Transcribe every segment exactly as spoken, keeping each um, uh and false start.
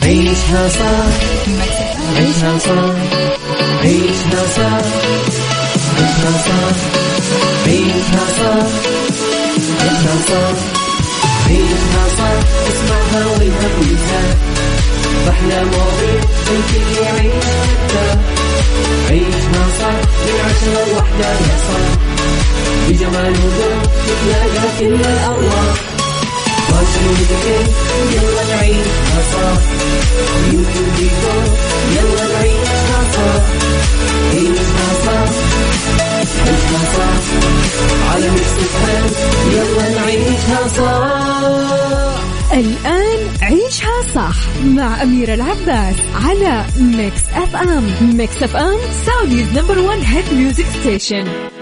عيشها صح عيشها صح عيشها صح عيشها صح عيشها صح عيشها صح عيشها صح اسمعها والهم ينزاح أحلى مواضيع الكل يعيشها عيشها صح من عشرة لوحدة يا صاح بجمال وذوق تتلاقى كل الأرواح يلا نعيشها صح يلا نعيشها صح عيشها صح عيشها صح على ميكس اف ام يلا نعيشها صح. الآن عيشها صح مع أميرة العباس على ميكس اف ام. ميكس اف ام سعوديز نمبر ون هيت ميوزك ستيشن.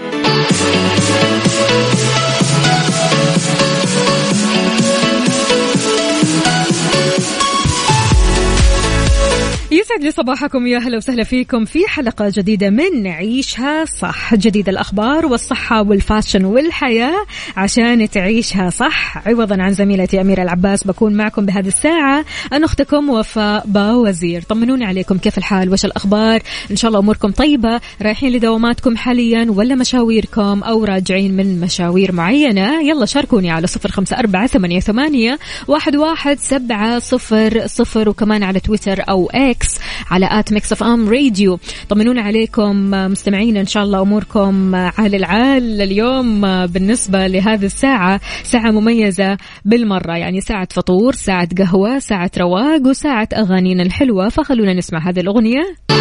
يسعد لي صباحكم، يا هلا وسهلا فيكم في حلقة جديدة من عيشها صح. جديد الأخبار والصحة والفاشن والحياة عشان تعيشها صح. عوضا عن زميلتي أميرة العباس بكون معكم بهذه الساعة أنا أختكم وفاء باوزير. طمنوني عليكم، كيف الحال؟ وش الأخبار؟ إن شاء الله أموركم طيبة، رايحين لدواماتكم حاليا ولا مشاويركم أو راجعين من مشاوير معينة؟ يلا شاركوني على صفر خمسة أربعة ثمانية ثمانية واحد واحد سبعة صفر صفر، وكمان على تويتر أو إكس على آت ميكس اف ام راديو. طمنونا عليكم مستمعين، إن شاء الله أموركم عال العال اليوم. بالنسبة لهذه الساعة ساعة مميزة بالمرة، يعني ساعة فطور، ساعة قهوة، ساعة رواق، وساعة أغانينا الحلوة. فخلونا نسمع هذه الأغنية.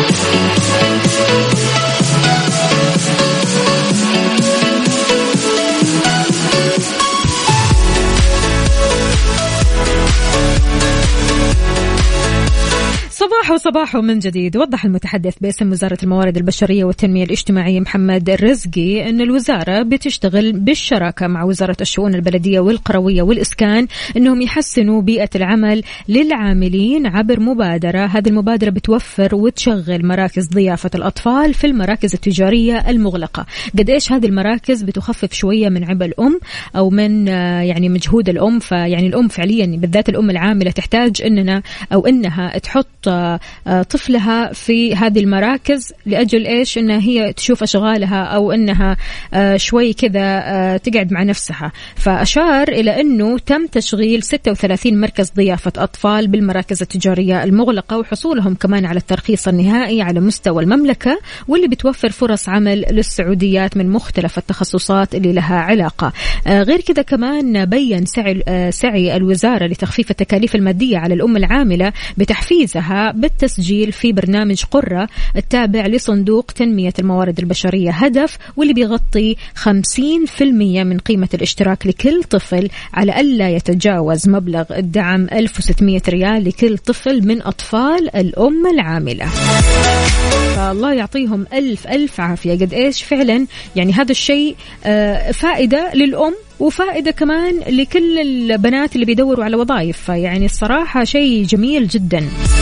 صباح وصباح من جديد. وضح المتحدث باسم وزارة الموارد البشرية والتنمية الاجتماعية محمد الرزقي أن الوزارة بتشتغل بالشراكة مع وزارة الشؤون البلدية والقروية والإسكان أنهم يحسنوا بيئة العمل للعاملين عبر مبادرة. هذه المبادرة بتوفر وتشغل مراكز ضيافة الأطفال في المراكز التجارية المغلقة. قد إيش هذه المراكز بتخفف شوية من عبء الأم أو من يعني مجهود الأم. فيعني الأم فعليا بالذات الأم العاملة تحتاج أننا أو أنها تحط طفلها في هذه المراكز لأجل إيش؟ إنها هي تشوف أشغالها أو إنها شوي كذا تقعد مع نفسها. فأشار إلى أنه تم تشغيل ستة وثلاثين مركز ضيافة أطفال بالمراكز التجارية المغلقة، وحصولهم كمان على الترخيص النهائي على مستوى المملكة، واللي بتوفر فرص عمل للسعوديات من مختلف التخصصات اللي لها علاقة. غير كذا كمان بيّن سعي, سعي الوزارة لتخفيف التكاليف المادية على الأم العاملة بتحفيزها بالتسجيل في برنامج قرة التابع لصندوق تنمية الموارد البشرية هدف، واللي بيغطي خمسين بالمئة من قيمة الاشتراك لكل طفل على ألا يتجاوز مبلغ الدعم ألف وستمئة ريال لكل طفل من أطفال الأم العاملة. فالله يعطيهم ألف ألف عافية. قد إيش فعلا يعني هذا الشيء فائدة للأم وفائدة كمان لكل البنات اللي بيدوروا على وظائف. فيعني الصراحة شيء جميل جدا.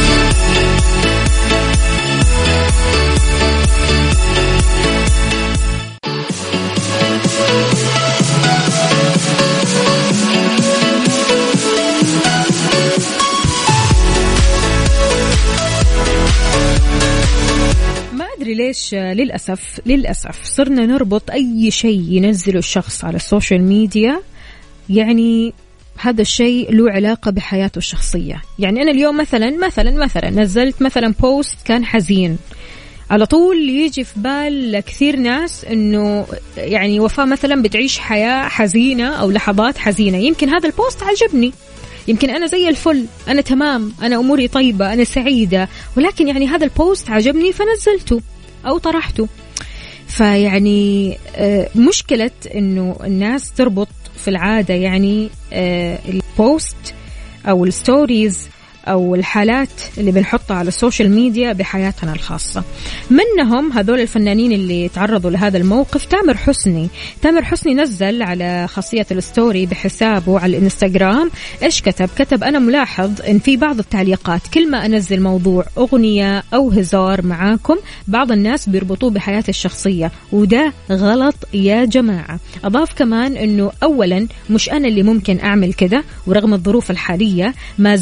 ليش للأسف للأسف صرنا نربط أي شيء ينزله الشخص على السوشيال ميديا، يعني هذا الشيء له علاقة بحياته الشخصية. يعني أنا اليوم مثلا مثلا مثلا نزلت مثلا بوست كان حزين، على طول يجي في بال كثير ناس إنه يعني وفاء مثلا بتعيش حياة حزينة أو لحظات حزينة. يمكن هذا البوست عجبني، يمكن أنا زي الفل، أنا تمام، أنا أموري طيبة، أنا سعيدة، ولكن يعني هذا البوست عجبني فنزلته أو طرحته. فيعني مشكلة إنه الناس تربط في العادة يعني البوست أو الستوريز أو الحالات اللي بنحطها على السوشيال ميديا بحياتنا الخاصة. منهم هذول الفنانين اللي تعرضوا لهذا الموقف. تامر حسني تامر حسني نزل على خاصية الستوري بحسابه على الانستغرام. إيش كتب؟ كتب: أنا ملاحظ إن في بعض التعليقات كل ما أنزل موضوع أغنية أو هزار معاكم بعض الناس بيربطوه بحياتي الشخصية، وده غلط يا جماعة. أضاف كمان إنه أولا مش أنا اللي ممكن أعمل كده، ورغم الظروف الحالية ما زلت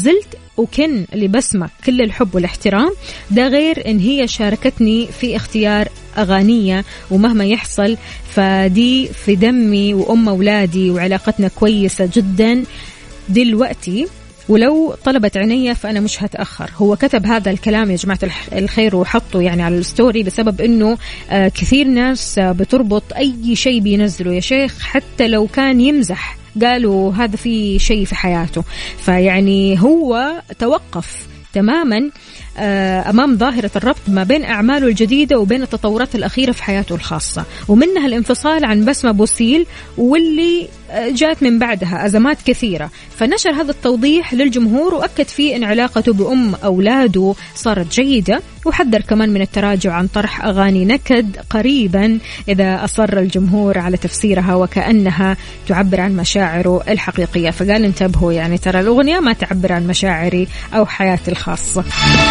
أكن لبسمة كل الحب والاحترام، ده غير إن هي شاركتني في اختيار أغانية، ومهما يحصل فدي في دمي وأم أولادي وعلاقتنا كويسة جدا دلوقتي، ولو طلبت عينيا فأنا مش هتأخر. هو كتب هذا الكلام يا جماعة الخير وحطه يعني على الستوري بسبب أنه كثير ناس بتربط أي شيء بينزله يا شيخ حتى لو كان يمزح، قالوا هذا في شيء في حياته. فيعني هو توقف تماما أمام ظاهرة الربط ما بين أعماله الجديدة وبين التطورات الأخيرة في حياته الخاصة، ومنها الانفصال عن بسمة بوسيل واللي جاءت من بعدها أزمات كثيرة. فنشر هذا التوضيح للجمهور وأكد فيه أن علاقته بأم أولاده صارت جيدة، وحذر كمان من التراجع عن طرح أغاني نكد قريبا إذا أصر الجمهور على تفسيرها وكأنها تعبر عن مشاعره الحقيقية. فقال انتبهوا، يعني ترى الأغنية ما تعبر عن مشاعري أو حياتي الخاصة.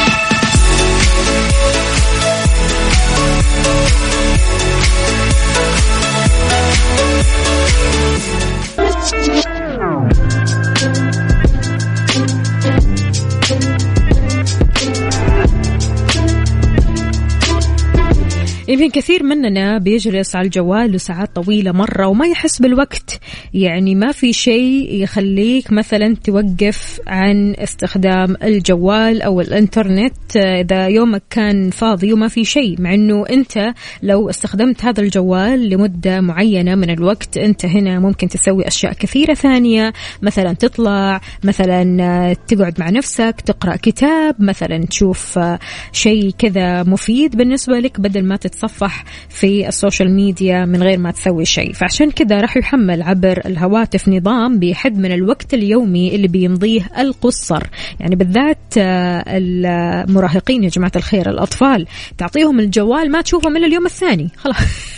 يمكن كثير مننا بيجلس على الجوال لساعات طويلة مرة وما يحس بالوقت، يعني ما في شيء يخليك مثلا توقف عن استخدام الجوال أو الإنترنت إذا يومك كان فاضي وما في شيء، مع أنه أنت لو استخدمت هذا الجوال لمدة معينة من الوقت أنت هنا ممكن تسوي أشياء كثيرة ثانية، مثلا تطلع، مثلا تقعد مع نفسك، تقرأ كتاب، مثلا تشوف شيء كذا مفيد بالنسبة لك بدل ما تتصفح في السوشيال ميديا من غير ما تسوي شيء. فعشان كذا راح يحمل عبر الهواتف نظام بيحد من الوقت اليومي اللي بيمضيه القصر، يعني بالذات المراهقين يا جماعة الخير، الأطفال تعطيهم الجوال ما تشوفهم إلا اليوم الثاني خلاص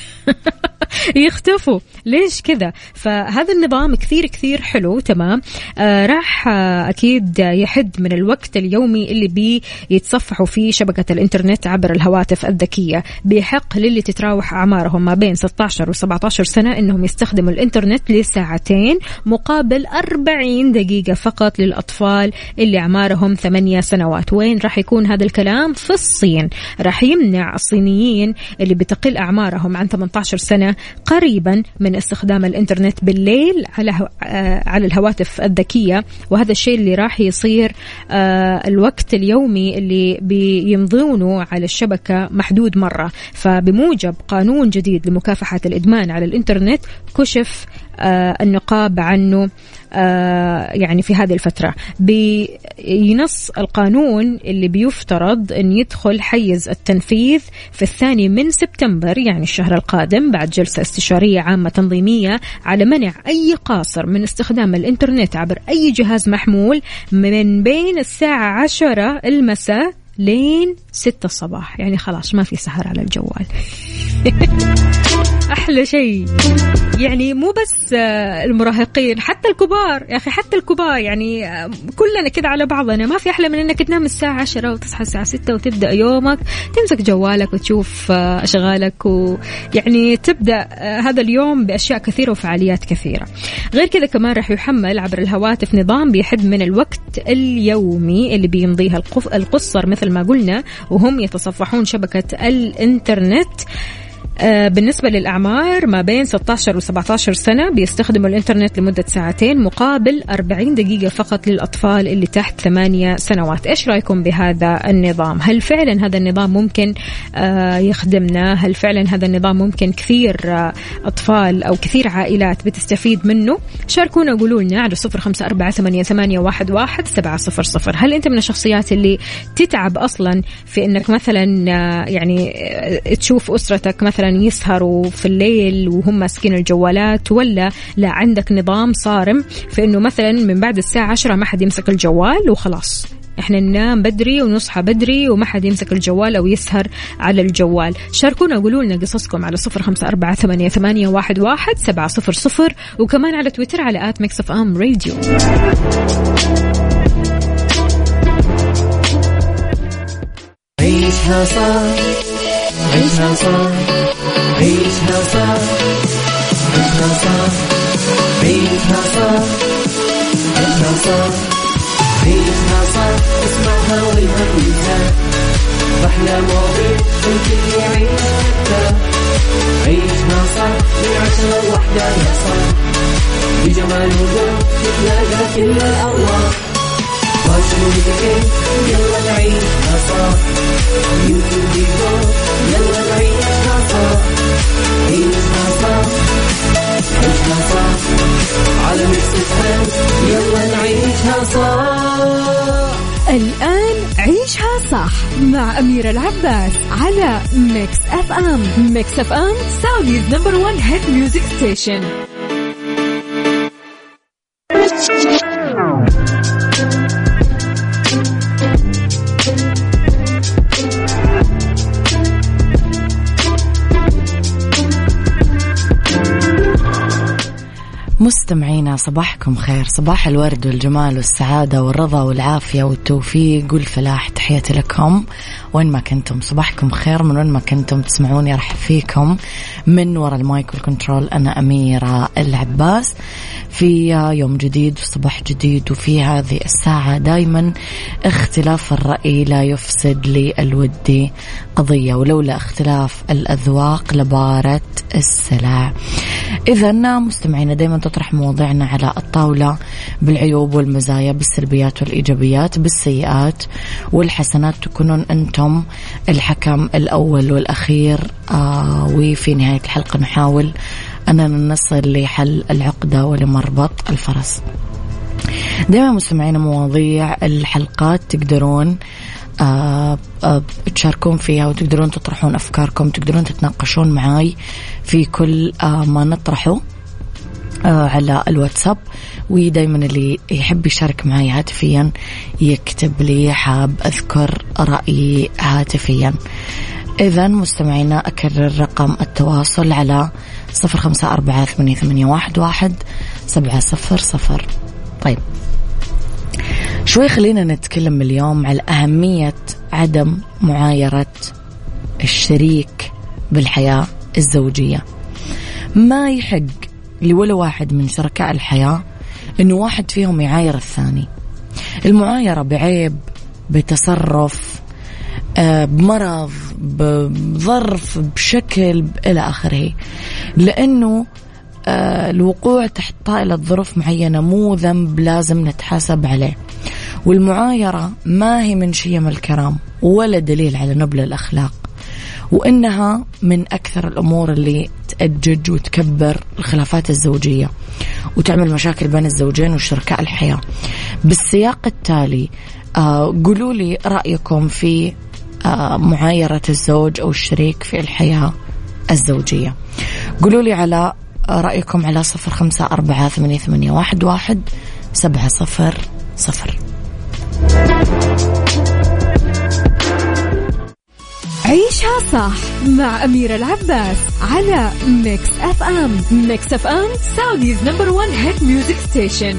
يختفوا. ليش كذا؟ فهذا النظام كثير كثير حلو تمام. آه راح آه أكيد يحد من الوقت اليومي اللي بيتصفحوا فيه شبكة الإنترنت عبر الهواتف الذكية. بيحق للي تتراوح أعمارهم ما بين ستة عشر و سبعة عشر سنة إنهم يستخدموا الإنترنت لساعتين مقابل أربعين دقيقة فقط للأطفال اللي أعمارهم ثمانية سنوات. وين راح يكون هذا الكلام؟ في الصين. راح يمنع الصينيين اللي بتقل أعمارهم عن ثمانية عشر سنة قريبا من استخدام الإنترنت بالليل على على الهواتف الذكية، وهذا الشيء اللي راح يصير الوقت اليومي اللي بيمضونه على الشبكة محدود مرة. فبموجب قانون جديد لمكافحة الإدمان على الإنترنت كشف النقاب عنه يعني في هذه الفترة. بينص القانون اللي بيفترض أن يدخل حيز التنفيذ في الثاني من سبتمبر يعني الشهر القادم بعد جلسة استشارية عامة تنظيمية على منع أي قاصر من استخدام الإنترنت عبر أي جهاز محمول من بين الساعة عشرة المساء لين ستة الصباح. يعني خلاص ما في سهر على الجوال أحلى شيء. يعني مو بس المراهقين، حتى الكبار يا أخي، حتى الكبار يعني كلنا كده على بعضنا. ما في أحلى من أنك تنام الساعة عشرة وتصحى الساعة ستة وتبدأ يومك، تمسك جوالك وتشوف أشغالك، ويعني تبدأ هذا اليوم بأشياء كثيرة وفعاليات كثيرة. غير كذا كمان رح يحمل عبر الهواتف نظام بيحد من الوقت اليومي اللي بيمضيها القصر مثل ما قلنا وهم يتصفحون شبكة الإنترنت. بالنسبة للأعمار ما بين ستة عشر و سبعة عشر سنة بيستخدموا الإنترنت لمدة ساعتين مقابل أربعين دقيقة فقط للأطفال اللي تحت ثمانية سنوات. إيش رأيكم بهذا النظام؟ هل فعلا هذا النظام ممكن يخدمنا؟ هل فعلا هذا النظام ممكن كثير أطفال أو كثير عائلات بتستفيد منه؟ شاركونا وقولوا لنا على صفر خمسة أربعة ثمانية ثمانية واحد واحد سبعة صفر صفر. هل أنت من الشخصيات اللي تتعب أصلا في أنك مثلا يعني تشوف أسرتك مثلا يسهروا في الليل وهم ماسكين الجوالات، ولا لا عندك نظام صارم في انه مثلا من بعد الساعة عشرة ما حد يمسك الجوال وخلاص احنا ننام بدري ونصحى بدري وما حد يمسك الجوال او يسهر على الجوال؟ شاركونا وقولوا لنا قصصكم على صفر خمسة أربعة ثمانية ثمانية واحد واحد سبعة صفر صفر، وكمان على تويتر على آت ميكس أف أم راديو. عيشها صح عيشها صح عيشها صح عيشها صح عيشها صح عيشها صح عيشها صح اسمعها والهم ينزاح أحلى مواضيع الكل يعيش حتى عيشها صح من عشرة لوحدة يا صاح بجمال وذوق تتلاقى كل الأرواح فاشل وذكي يلا نعيشها صح يوتيوب فيديو يلا نعيشها صح عيشها صح عيشها صح على ميكس اف ام يلا نعيشها صح. الآن عيشها صح مع أميرة العباس على ميكس اف ام. ميكس اف ام سعوديز نمبر ون هيت ميوزك ستيشن. مستمعينا صباحكم خير، صباح الورد والجمال والسعادة والرضا والعافية والتوفيق والفلاح. تحياتي لكم وين ما كنتم، صباحكم خير من وين ما كنتم تسمعوني. رح فيكم من وراء المايك والكنترول أنا أميرة العباس في يوم جديد وصباح جديد. وفي هذه الساعة دايما اختلاف الرأي لا يفسد لي الودي قضية، ولولا اختلاف الأذواق لبارة السلع. إذن مستمعينا دايما تطرح مواضيعنا على الطاولة بالعيوب والمزايا، بالسلبيات والإيجابيات، بالسيئات والحسنات، تكونون أنتم الحكم الأول والأخير. آه وفي نهاية الحلقة نحاول أننا نصل لحل العقدة ولمربط الفرس. دائما مستمعين مواضيع الحلقات تقدرون آه آه تشاركون فيها وتقدرون تطرحون أفكاركم، تقدرون تتناقشون معاي في كل آه ما نطرحه آه على الواتساب. ودايما اللي يحب يشارك معي هاتفيا يكتب لي حاب أذكر رأيي هاتفيا. إذن مستمعينا أكرر رقم التواصل على صفر خمسة أربعة ثمانية ثمانية واحد واحد سبعة صفر صفر. طيب شوي خلينا نتكلم اليوم على أهمية عدم معايرة الشريك بالحياة الزوجية. ما يحق لولا واحد من شركاء الحياة إنه واحد فيهم يعاير الثاني. المعايرة بعيب، بتصرف، بمرض، بظرف، بشكل إلى آخره، لأنه الوقوع تحت طائلة ظروف معينة مو ذنب لازم نتحاسب عليه. والمعايرة ما هي من شيم الكرام ولا دليل على نبل الأخلاق، وإنها من أكثر الأمور اللي تأجج وتكبر الخلافات الزوجية وتعمل مشاكل بين الزوجين وشركاء الحياة. بالسياق التالي آه قولوا لي رأيكم في آه معايرة الزوج أو الشريك في الحياة الزوجية. قولوا لي على رأيكم على صفر خمسة أربعة ثمانية ثمانية واحد واحد سبعة صفر صفر. عيشها صح مع أميرة العباس على ميكس اف ام. ميكس اف ام سعوديز نمبر ون هيت ميوزك ستيشن.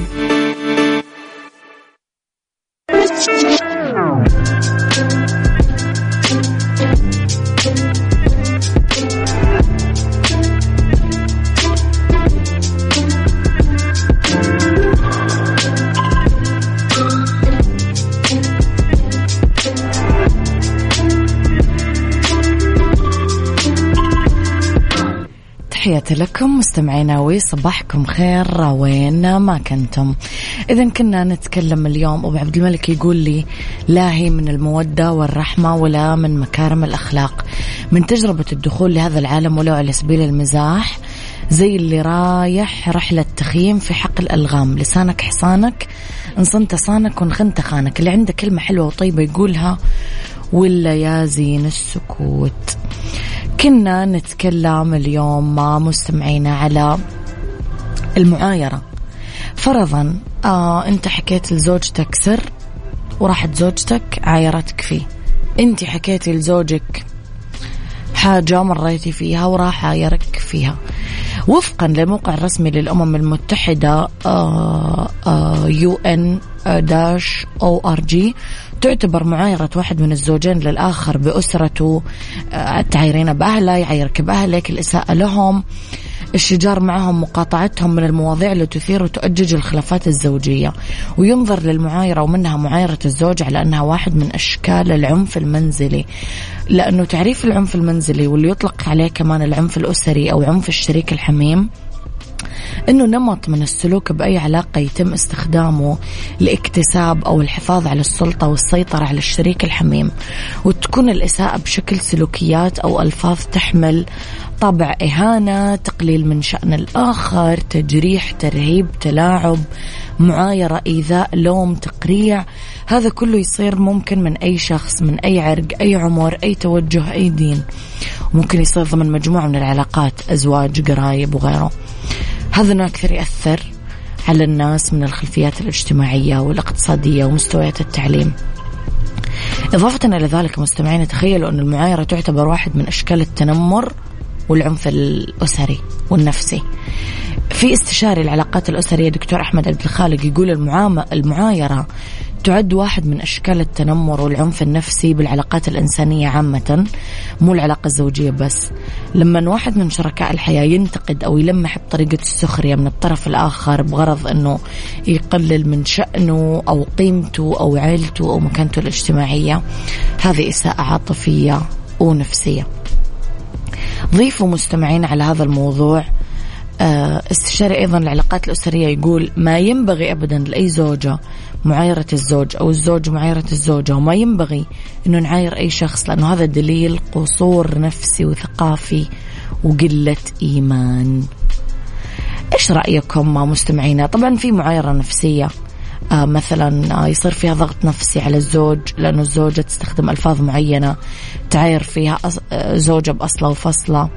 تحياتي لكم مستمعينا وصباحكم خير وين ما كنتم. إذن كنا نتكلم اليوم، أبو عبد الملك يقول لي لا هي من المودة والرحمة ولا من مكارم الأخلاق، من تجربة الدخول لهذا العالم ولو على سبيل المزاح، زي اللي رايح رحلة تخييم في حقل ألغام. لسانك حصانك، إن صنت صانك وإن خنت خانك. اللي عنده كلمة حلوة وطيبة يقولها ولا يازين السكوت. كنا نتكلم اليوم مع مستمعينا على المعايرة. فرضا آه انت حكيت لزوجتك سر وراحت زوجتك عايرتك فيه. انت حكيتي لزوجك حاجة مريتي فيها وراح عايرك فيها. وفقا للموقع الرسمي للأمم المتحدة آه آه يو إن داش أو آر جي، تعتبر معايرة واحد من الزوجين للآخر بأسرته، تعايرين بأهله، يعايرك بأهلك، الإساءة لهم، الشجار معهم مقاطعتهم من المواضيع اللي تثير وتؤجج الخلافات الزوجية، وينظر للمعايرة ومنها معايرة الزوج على أنها واحد من أشكال العنف المنزلي، لأنه تعريف العنف المنزلي واللي يطلق عليه كمان العنف الأسري أو عنف الشريك الحميم إنه نمط من السلوك بأي علاقة يتم استخدامه لاكتساب أو الحفاظ على السلطة والسيطرة على الشريك الحميم، وتكون الإساءة بشكل سلوكيات أو ألفاظ تحمل طابع إهانة، تقليل من شأن الآخر، تجريح، ترهيب، تلاعب، معايرة، إيذاء، لوم، تقريع. هذا كله يصير ممكن من أي شخص، من أي عرق، أي عمر، أي توجه، أي دين، ممكن يصير ضمن مجموعة من العلاقات، أزواج، قرايب وغيره. هذا نوع كثير يأثر على الناس من الخلفيات الاجتماعية والاقتصادية ومستويات التعليم. إضافة إلى ذلك مستمعين، تخيلوا أن المعايرة تعتبر واحد من أشكال التنمر والعنف الأسري والنفسي. في استشاري العلاقات الأسرية دكتور أحمد عبد الخالق يقول المعايرة تعد واحد من أشكال التنمر والعنف النفسي بالعلاقات الإنسانية عامة، مو العلاقة الزوجية بس. لما واحد من شركاء الحياة ينتقد أو يلمح بطريقة السخرية من الطرف الآخر بغرض أنه يقلل من شأنه أو قيمته أو عيلته أو مكانته الاجتماعية، هذه إساءة عاطفية ونفسية. ضيفوا مستمعين على هذا الموضوع استشاري أيضا العلاقات الأسرية يقول ما ينبغي أبدا لأي زوجة معايرة الزوج أو الزوج معايرة الزوجة، وما ينبغي أنه نعاير أي شخص، لأنه هذا دليل قصور نفسي وثقافي وقلة إيمان. إيش رأيكم مستمعينا؟ طبعا في معايرة نفسية، آه مثلا آه يصير فيها ضغط نفسي على الزوج لأنه الزوجة تستخدم ألفاظ معينة تعاير فيها زوجة بأصله وفصله،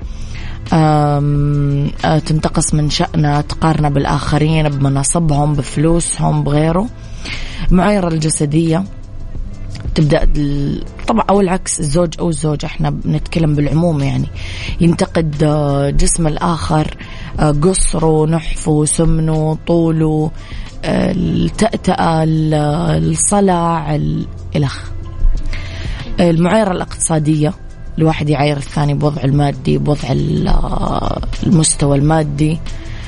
آه تنتقص من شأنه، تقارنه بالآخرين بمناصبهم، بفلوسهم، بغيره. المعايرة الجسدية تبدأ طبعا أو العكس، الزوج أو الزوجة، احنا بنتكلم بالعموم، يعني ينتقد جسم الآخر، قصره، نحفه، سمنه، طوله، التأتأة، الصلع، الإلخ. المعايرة الاقتصادية، الواحد يعاير الثاني بوضع المادي، بوضع المستوى المادي.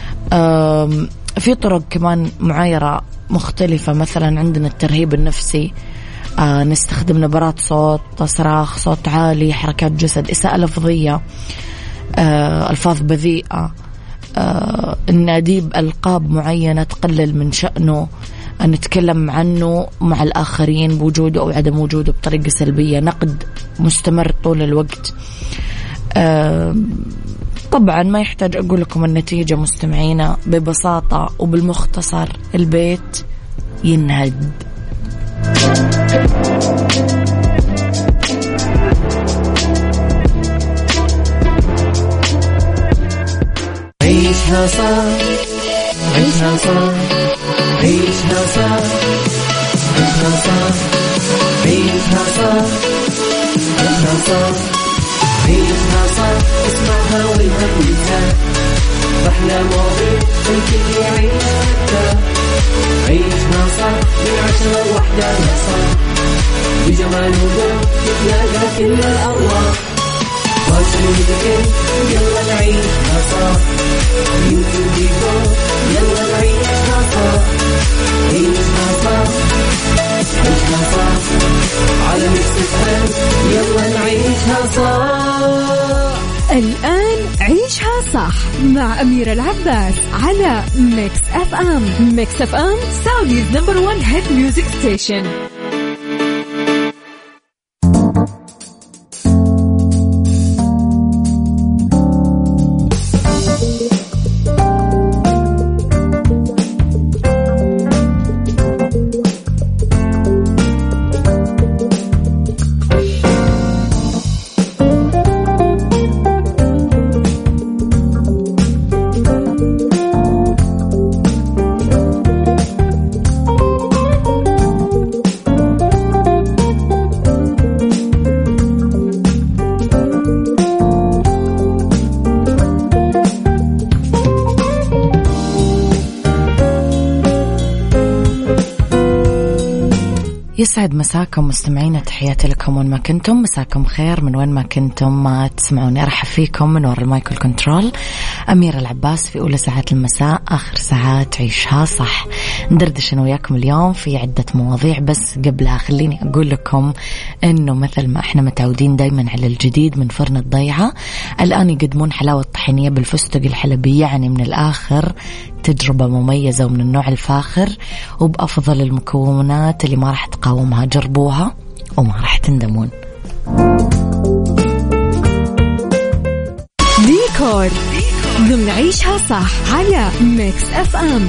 في طرق كمان معايرة مختلفة، مثلا عندنا الترهيب النفسي، آه نستخدم نبرات صوت، صراخ، صوت عالي، حركات جسد، إساءة لفظية، آه ألفاظ بذيئة، آه النادي بألقاب معينة تقلل من شأنه، نتكلم عنه مع الآخرين بوجوده أو عدم وجوده بطريقة سلبية، نقد مستمر طول الوقت. آه طبعا ما يحتاج أقول لكم النتيجة مستمعينا، ببساطة وبالمختصر البيت ينهد. عيشها صح، عيشها صح، عيشها صح، عيشها صح، عيشها صح، عيشها صح، عيشها صح، اسمعها والهم ينزاح، أحلى مواضيع الكل يعيشها. عيشها صح من عشرة لوحدة يا صاح، بجمال وذوق تتلاقى كل الأرواح، فاشل وذكر يلا نعيشها صح، يمكن ديكور يلا نعيشها صح، عيشها صح، عيشها صح، على ميكس اف ام يلا نعيشها صح. الآن عيشها صح مع أميرة العباس على ميكس اف ام. ميكس اف ام سعوديز نمبر ون هيت ميوزك ستيشن. يسعد مساكم مستمعينا، تحياتي لكم وين ما كنتم، مساكم خير من وين ما كنتم ما تسمعوني. أرحب فيكم من وراء المايكل كنترول أميرة العباس في أولى ساعات المساء، آخر ساعات عيشها صح. ندردش أنا وياكم اليوم في عدة مواضيع، بس قبلها خليني أقول لكم إنه مثل ما إحنا متعودين دايما على الجديد من فرن الضيعة، الآن يقدمون حلاوة طحينية بالفستق الحلبي، يعني من الآخر تجربة مميزة ومن النوع الفاخر وبأفضل المكونات اللي ما راح تقاومها. جربوها وما راح تندمون. ديكور ضمن عيشها صح على ميكس اف ام.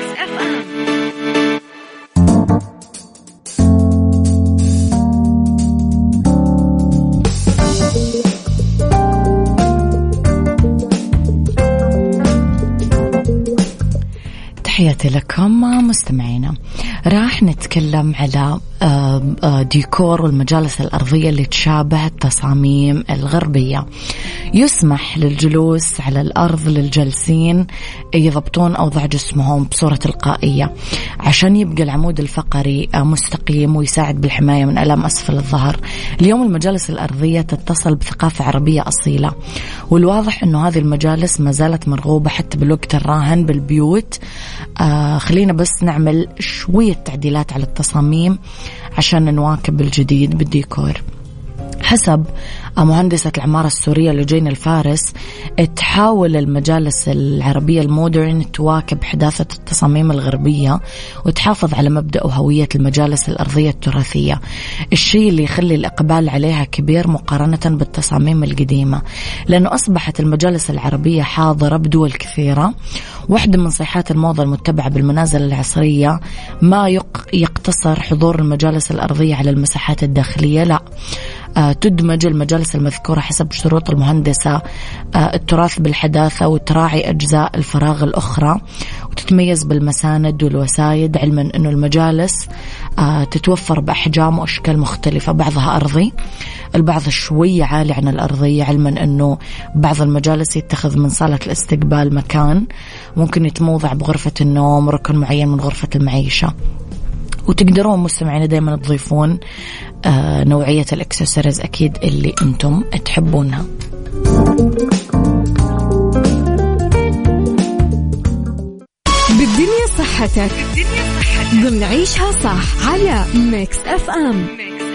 تحياتي لكم مستمعينا. راح نتكلم على ديكور والمجالس الأرضية اللي تشابه التصاميم الغربية. يسمح للجلوس على الأرض للجالسين يضبطون أوضاع جسمهم بصورة تلقائية عشان يبقى العمود الفقري مستقيم ويساعد بالحماية من ألم أسفل الظهر. اليوم المجالس الأرضية تتصل بثقافة عربية أصيلة، والواضح أنه هذه المجالس ما زالت مرغوبة حتى بالوقت الراهن بالبيوت. آه خلينا بس نعمل شوية تعديلات على التصاميم عشان نواكب الجديد بالديكور. حسب مهندسة العمارة السورية لجين الفارس، تحاول المجالس العربية المودرن تواكب حداثة التصاميم الغربية وتحافظ على مبدأ وهوية المجالس الأرضية التراثية، الشيء اللي يخلي الإقبال عليها كبير مقارنة بالتصاميم القديمة، لأنه أصبحت المجالس العربية حاضرة بدول كثيرة. واحدة من صيحات الموضة المتبعة بالمنازل العصرية ما يقتصر حضور المجالس الأرضية على المساحات الداخلية، لا، آه تدمج المجالس المذكورة حسب شروط المهندسة آه التراث بالحداثة، وتراعي أجزاء الفراغ الأخرى، وتتميز بالمساند والوسايد، علما أنه المجالس آه تتوفر بأحجام وأشكال مختلفة، بعضها أرضي، البعض شوية عالي عن الأرضية، علما أنه بعض المجالس يتخذ من صالة الاستقبال مكان ممكن يتموضع بغرفة النوم، ركن معين من غرفة المعيشة. وتقدرون مستمعين دايما تضيفون آه نوعية الإكسسوارز أكيد اللي أنتم تحبونها. بالدنيا صحتك ضمن عيشها صح على ميكس اف ام.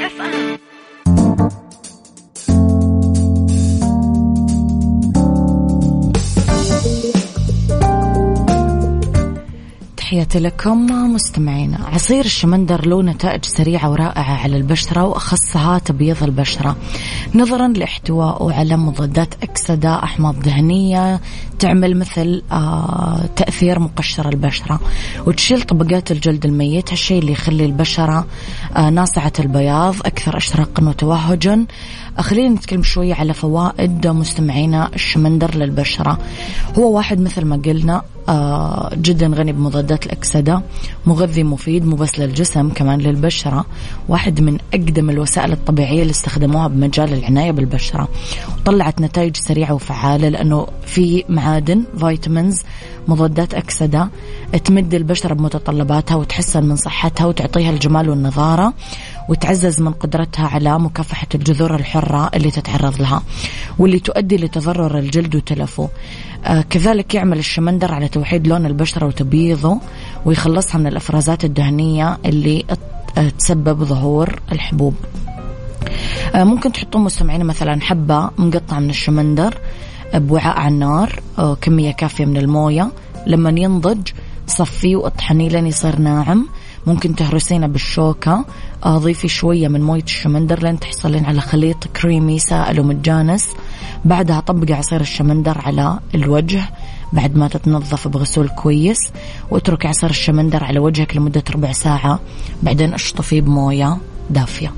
تحياتي لكم مستمعين. عصير الشمندر له نتائج سريعة ورائعة على البشرة، وأخصها تبييض البشرة نظرا لاحتوائه على مضادات أكسدة، أحماض دهنية تعمل مثل آه تأثير مقشر البشرة وتشيل طبقات الجلد الميت، هالشيء اللي يخلي البشرة آه ناصعة البياض، أكثر إشراقا وتوهجا. خلينا نتكلم شوية على فوائد مستمعينا الشمندر للبشرة. هو واحد مثل ما قلنا آه جدا غني بمضادات الأكسدة، مغذي مفيد مو بس للجسم كمان للبشرة، واحد من أقدم الوسائل الطبيعية اللي استخدموها بمجال العناية بالبشرة، وطلعت نتائج سريعة وفعالة لأنه في معادن، فيتامينز، مضادات أكسدة تمد البشرة بمتطلباتها وتحسن من صحتها وتعطيها الجمال والنضارة وتعزز من قدرتها على مكافحة الجذور الحرة اللي تتعرض لها واللي تؤدي لتضرر الجلد وتلفه. آه كذلك يعمل الشمندر على توحيد لون البشرة وتبييضه ويخلصها من الأفرازات الدهنية اللي تسبب ظهور الحبوب. آه ممكن تحطون مستمعين مثلا حبة مقطعة من الشمندر بوعاء على النار، آه كمية كافية من الموية، لما ينضج صفيه واطحنيه لين يصير ناعم. ممكن تهرسينه بالشوكة، أضيفي شوية من موية الشمندر لين تحصلين على خليط كريمي سائل ومتجانس. بعدها طبقي عصير الشمندر على الوجه بعد ما تتنظف بغسول كويس، واتركي عصير الشمندر على وجهك لمدة ربع ساعة، بعدين اشطفيه بموية دافية.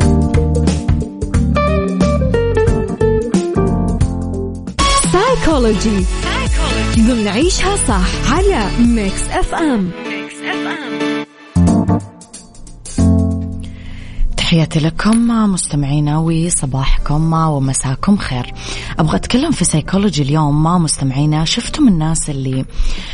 سايكولوجي ضمن عيشها صح على ميكس اف ام. تحياتي لكم مستمعينا وصباحكم ومساكم خير. أبغى أتكلم في سيكولوجي اليوم مع مستمعينا. شفتم الناس اللي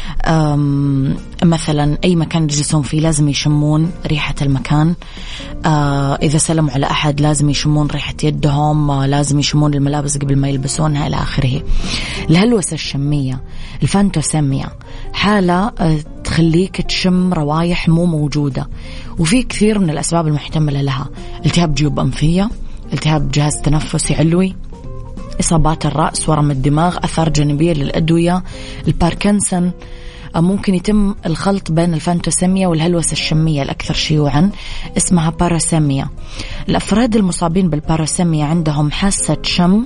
مثلا أي مكان يجلسون فيه لازم يشمون ريحة المكان، آه إذا سلموا على أحد لازم يشمون ريحة يدهم، آه لازم يشمون الملابس قبل ما يلبسونها إلى آخره. الهلوسة الشمية الفانتوسيميا حالة آه تخليك تشم روايح مو موجودة، وفي كثير من الأسباب المحتملة لها: التهاب جيوب أنفية، التهاب جهاز تنفسي علوي، إصابات الرأس، ورم الدماغ، أثار جانبية للأدوية، الباركنسون. ممكن يتم الخلط بين الفانتوسيميا والهلوسة الشمية الأكثر شيوعا اسمها باراسيميا. الأفراد المصابين بالباراسيميا عندهم حاسة شم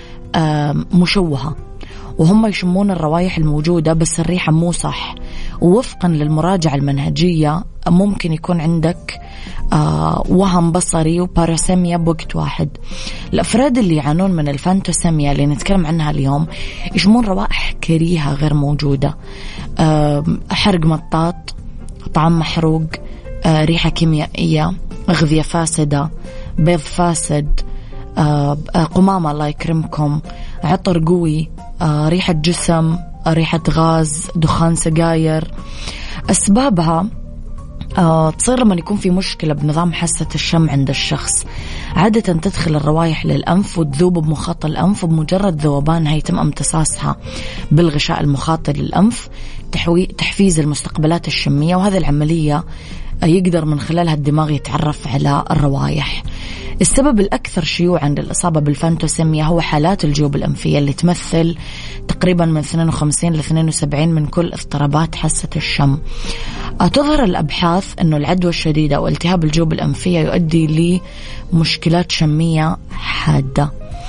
مشوهة، وهم يشمون الروائح الموجودة بس الريحة مو صح. ووفقا للمراجعة المنهجية ممكن يكون عندك آه وهم بصري وباراسيميا بوقت واحد. الأفراد اللي يعانون من الفانتوسيميا اللي نتكلم عنها اليوم يشمون روائح كريهة غير موجودة، آه حرق مطاط، طعام محروق، آه ريحة كيميائية، أغذية فاسدة، بيض فاسد، آه قمامة الله يكرمكم، عطر قوي، آه ريحة جسم، آه ريحة غاز، دخان سجاير. أسبابها آه تصير لما يكون في مشكلة بنظام حاسة الشم عند الشخص. عادة تدخل الروائح للأنف وتذوب بمخاط الأنف، وبمجرد ذوبانها يتم امتصاصها بالغشاء المخاطي للأنف، تحفيز المستقبلات الشمية، وهذه العملية يقدر من خلالها الدماغ يتعرف على الروائح. السبب الأكثر شيوعا للإصابة بالفانتوسيميا هو حالات الجيوب الأنفية اللي تمثل تقريبا من اثنين وخمسين إلى اثنين وسبعين من كل اضطرابات حاسة الشم. تظهر الأبحاث أنه العدوى الشديدة أو التهاب الجيوب الأنفية يؤدي لمشكلات شمية حادة.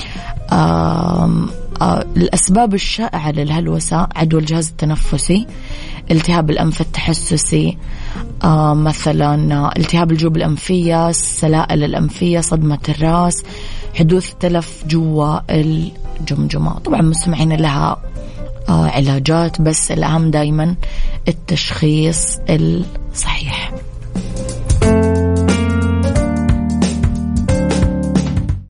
آم آم الأسباب الشائعة للهلوسة: عدوى الجهاز التنفسي، التهاب الأنف التحسسي، آه مثلا التهاب الجيوب الأنفية، السلائل الأنفية، صدمة الرأس، حدوث تلف جوا الجمجمة. طبعا مستمعين لها آه علاجات، بس الأهم دايما التشخيص الصحيح.